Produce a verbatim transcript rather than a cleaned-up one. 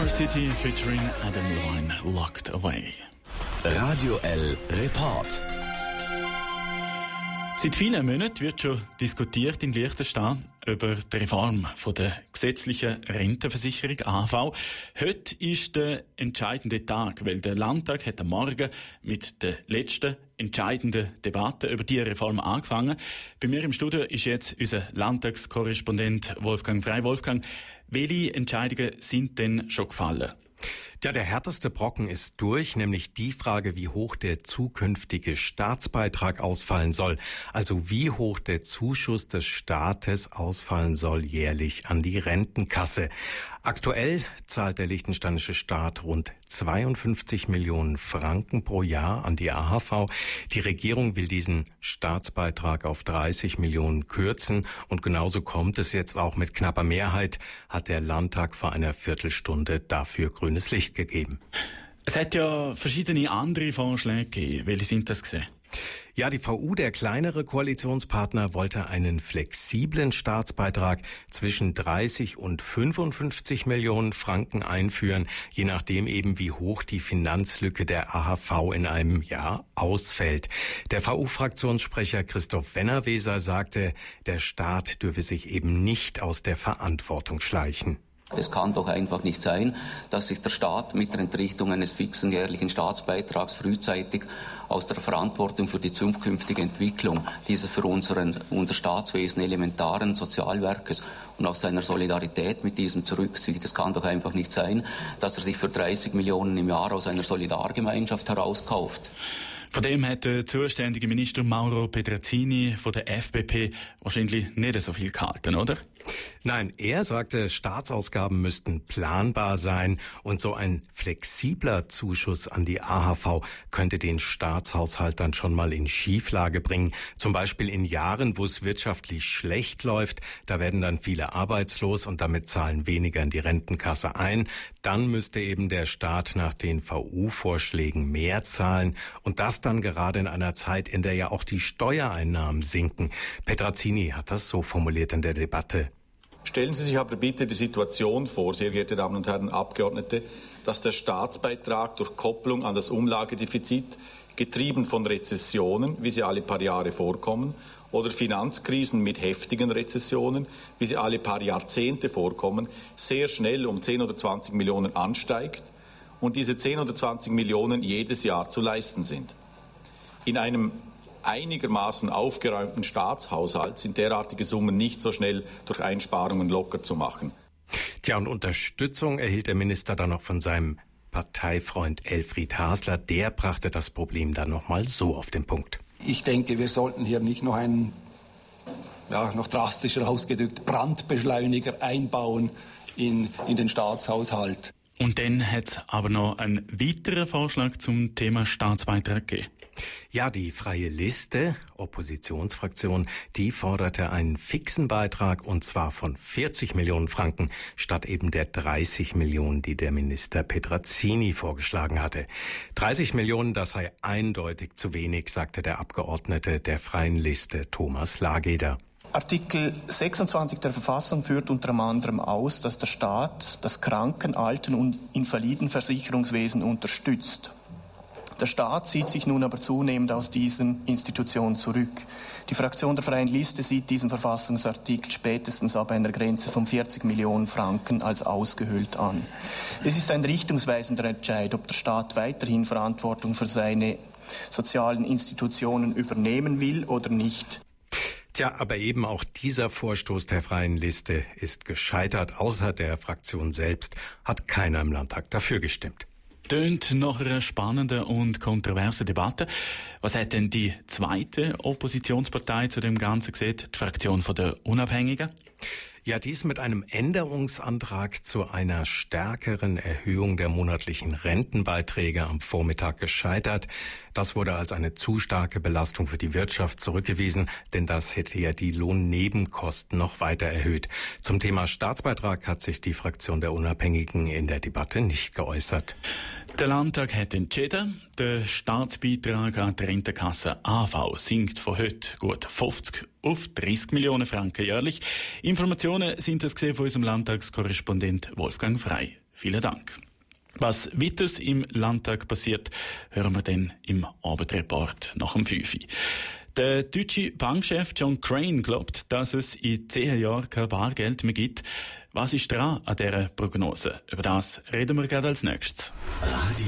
Our City featuring Adam Levine, Locked Away. Radio L Report. Seit vielen Monaten wird schon diskutiert in Liechtenstein über die Reform von der gesetzlichen Rentenversicherung A H V. Heute ist der entscheidende Tag, weil der Landtag hat am Morgen mit der letzten entscheidenden Debatte über diese Reform angefangen. Bei mir im Studio ist jetzt unser Landtagskorrespondent Wolfgang Frey. Wolfgang, welche Entscheidungen sind denn schon gefallen? Ja, der härteste Brocken ist durch, nämlich die Frage, wie hoch der zukünftige Staatsbeitrag ausfallen soll. Also wie hoch der Zuschuss des Staates ausfallen soll jährlich an die Rentenkasse. Aktuell zahlt der liechtensteinische Staat rund zweiundfünfzig Millionen Franken pro Jahr an die A H V. Die Regierung will diesen Staatsbeitrag auf dreißig Millionen kürzen. Und genauso kommt es jetzt auch. Mit knapper Mehrheit hat der Landtag vor einer Viertelstunde dafür grünes Licht gegeben. Es hat ja verschiedene andere Vorschläge gegeben. Welche sind das gewesen? Ja, die V U, der kleinere Koalitionspartner, wollte einen flexiblen Staatsbeitrag zwischen dreißig und fünfundfünfzig Millionen Franken einführen, je nachdem eben wie hoch die Finanzlücke der A H V in einem Jahr ausfällt. Der V U-Fraktionssprecher Christoph Wennerweser sagte, der Staat dürfe sich eben nicht aus der Verantwortung schleichen. Es kann doch einfach nicht sein, dass sich der Staat mit der Entrichtung eines fixen jährlichen Staatsbeitrags frühzeitig aus der Verantwortung für die zukünftige Entwicklung dieses für unseren, unser Staatswesen elementaren Sozialwerkes und aus seiner Solidarität mit diesem zurückzieht. Es kann doch einfach nicht sein, dass er sich für dreißig Millionen im Jahr aus einer Solidargemeinschaft herauskauft. Von dem hat der zuständige Minister Mauro Petrazzini von der F D P wahrscheinlich nicht so viel gehalten, oder? Nein, er sagte, Staatsausgaben müssten planbar sein und so ein flexibler Zuschuss an die A H V könnte den Staatshaushalt dann schon mal in Schieflage bringen. Zum Beispiel in Jahren, wo es wirtschaftlich schlecht läuft, da werden dann viele arbeitslos und damit zahlen weniger in die Rentenkasse ein. Dann müsste eben der Staat nach den V U-Vorschlägen mehr zahlen und das dann gerade in einer Zeit, in der ja auch die Steuereinnahmen sinken. Petrazzini hat das so formuliert in der Debatte. Stellen Sie sich aber bitte die Situation vor, sehr geehrte Damen und Herren Abgeordnete, dass der Staatsbeitrag durch Kopplung an das Umlagedefizit, getrieben von Rezessionen, wie sie alle paar Jahre vorkommen, oder Finanzkrisen mit heftigen Rezessionen, wie sie alle paar Jahrzehnte vorkommen, sehr schnell um zehn oder zwanzig Millionen ansteigt und diese zehn oder zwanzig Millionen jedes Jahr zu leisten sind. In einem einigermaßen aufgeräumten Staatshaushalt sind derartige Summen nicht so schnell durch Einsparungen locker zu machen. Tja, und Unterstützung erhielt der Minister dann noch von seinem Parteifreund Elfried Hasler. Der brachte das Problem dann nochmal so auf den Punkt. Ich denke, wir sollten hier nicht noch einen, ja, noch drastischer ausgedrückt, Brandbeschleuniger einbauen in, in den Staatshaushalt. Und dann hat es aber noch einen weiteren Vorschlag zum Thema Staatsbeitrag gegeben. Ja, die Freie Liste, Oppositionsfraktion, die forderte einen fixen Beitrag und zwar von vierzig Millionen Franken statt eben der dreißig Millionen, die der Minister Petrazzini vorgeschlagen hatte. dreißig Millionen, das sei eindeutig zu wenig, sagte der Abgeordnete der Freien Liste Thomas Lageder. Artikel sechsundzwanzig der Verfassung führt unter anderem aus, dass der Staat das Kranken-, Alten- und Invalidenversicherungswesen unterstützt. Der Staat zieht sich nun aber zunehmend aus diesen Institutionen zurück. Die Fraktion der Freien Liste sieht diesen Verfassungsartikel spätestens ab einer Grenze von vierzig Millionen Franken als ausgehöhlt an. Es ist ein richtungsweisender Entscheid, ob der Staat weiterhin Verantwortung für seine sozialen Institutionen übernehmen will oder nicht. Tja, aber eben auch dieser Vorstoß der Freien Liste ist gescheitert. Außer der Fraktion selbst hat keiner im Landtag dafür gestimmt. Tönt nach einer spannenden und kontroversen Debatte. Was hat denn die zweite Oppositionspartei zu dem Ganzen gesagt, die Fraktion der Unabhängigen? Ja, dies mit einem Änderungsantrag zu einer stärkeren Erhöhung der monatlichen Rentenbeiträge am Vormittag gescheitert. Das wurde als eine zu starke Belastung für die Wirtschaft zurückgewiesen, denn das hätte ja die Lohnnebenkosten noch weiter erhöht. Zum Thema Staatsbeitrag hat sich die Fraktion der Unabhängigen in der Debatte nicht geäußert. Der Landtag hat entschieden, der Staatsbeitrag an die Rentenkasse A H V sinkt von heute gut fünfzig auf dreißig Millionen Franken jährlich. Informationen sind das gesehen von unserem Landtagskorrespondent Wolfgang Frey. Vielen Dank. Was weiters im Landtag passiert, hören wir dann im Abendreport nach dem fünf Uhr. Der deutsche Bankchef John Crane glaubt, dass es in zehn Jahren kein Bargeld mehr gibt. Was ist dran an dieser Prognose? Über das reden wir gerade als nächstes.